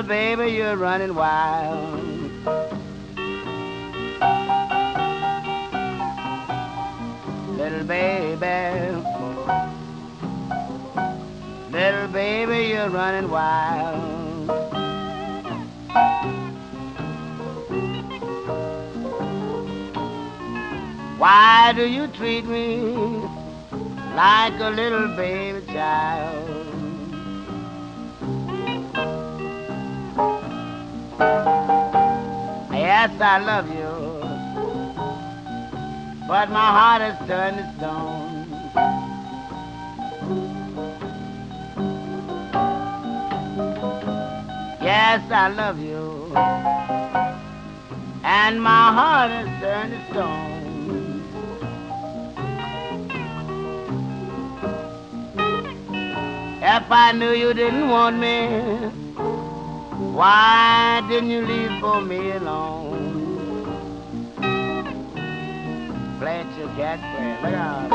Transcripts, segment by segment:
baby, you're running wild. Little baby, little baby, you're running wild. Why do you treat me like a little baby child? Yes, I love you, but my heart has turned to stone. Yes, I love you, and my heart has turned to stone. If I knew you didn't want me, why didn't you leave for me alone? Play it, your cat, play it. Look out.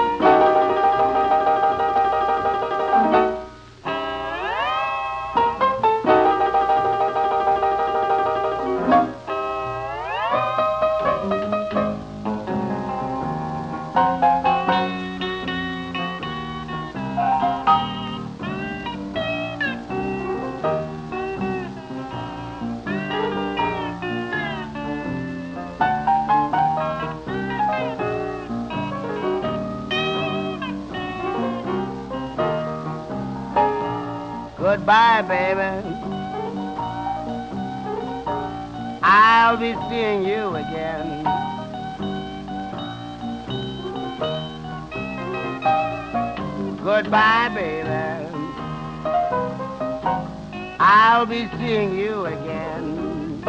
Goodbye, baby. I'll be seeing you again. Goodbye, baby. I'll be seeing you again.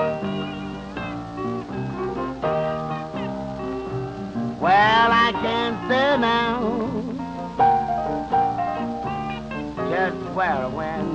Well, I can't say now just where or when.